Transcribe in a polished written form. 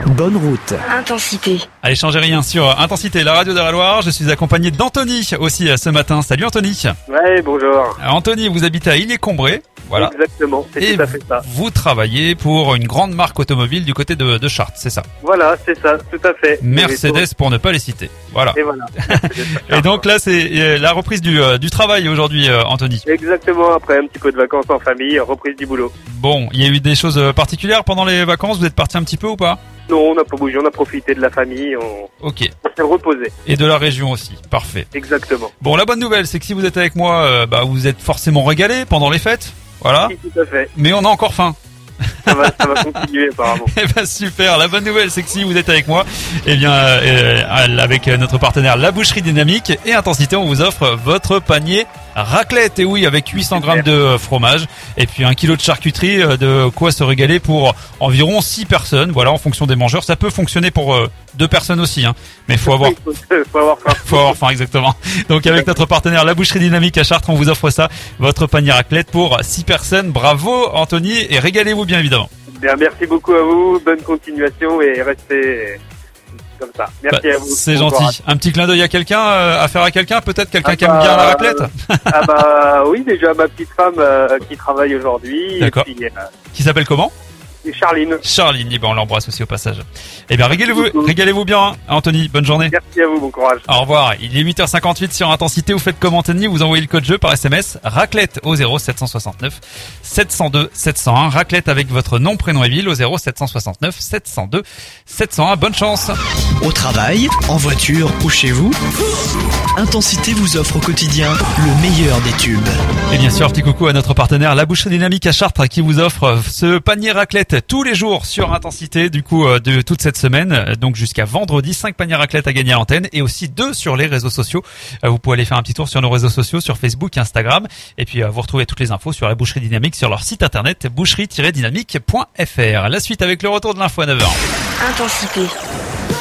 Bonne route. Intensité. Allez, changez rien sur Intensité, la radio d'Eure-et-Loir. Je suis accompagné d'Anthony aussi ce matin. Salut Anthony. Ouais, bonjour. Anthony, vous habitez à Ille-et-Combré. Voilà. Exactement, c'est Et tout à fait ça. vous travaillez pour une grande marque automobile du côté de Chartres, c'est ça? Voilà, c'est ça, tout à fait. Mercedes pour ne pas les citer. Voilà. Et voilà. Et donc là, c'est la reprise du travail aujourd'hui, Anthony. Exactement, après un petit peu de vacances en famille, reprise du boulot. Bon, il y a eu des choses particulières pendant les vacances? Vous êtes parti un petit peu ou pas? Non, on n'a pas bougé, on a profité de la famille, Ok. on s'est reposé. Et de la région aussi. Parfait. Exactement. Bon, la bonne nouvelle, c'est que si vous êtes avec moi, vous êtes forcément régalé pendant les fêtes. Voilà. Oui, tout à fait. Mais on a encore faim. Ça va continuer apparemment. Eh ben super, la bonne nouvelle c'est que si vous êtes avec moi, eh bien avec notre partenaire La Boucherie Dynamique et Intensité, on vous offre votre panier raclette. Et oui, avec 800 grammes de fromage et puis 1 kilo de charcuterie, de quoi se régaler pour environ 6 personnes. Voilà, en fonction des mangeurs, ça peut fonctionner pour 2 personnes aussi, hein. Mais faut avoir faim. faut avoir faim, exactement. Donc avec notre partenaire La Boucherie Dynamique à Chartres, on vous offre ça, votre panier raclette pour 6 personnes. Bravo Anthony et régalez-vous bien évidemment. Bien, merci beaucoup à vous, bonne continuation et restez comme ça. Merci à vous. C'est Bon gentil. courage. Un petit clin d'œil à quelqu'un, à faire à quelqu'un, peut-être quelqu'un qui aime bien la raclette. Oui, déjà ma petite femme qui travaille aujourd'hui. D'accord. Et puis, Qui s'appelle comment? Charline. Charline, eh ben on l'embrasse aussi au passage. Eh bien régalez-vous bien, hein, Anthony, bonne journée. Merci à vous, bon courage. Au revoir. Il est 8h58 sur Intensité, vous faites comme Anthony, vous envoyez le code jeu par SMS, raclette au 0769 702 701, raclette avec votre nom, prénom et ville au 0769 702 701, bonne chance. Au travail, en voiture ou chez vous, Intensité vous offre au quotidien le meilleur des tubes. Et bien sûr, petit coucou à notre partenaire La Boucherie Dynamique à Chartres qui vous offre ce panier raclette tous les jours sur Intensité, du coup de toute cette semaine, donc jusqu'à vendredi, 5 paniers raclette à gagner à l'antenne et aussi 2 sur les réseaux sociaux. Vous pouvez aller faire un petit tour sur nos réseaux sociaux, sur Facebook, Instagram, et puis vous retrouvez toutes les infos sur La Boucherie Dynamique sur leur site internet boucherie-dynamique.fr. La suite avec le retour de l'info à 9h. Intensité.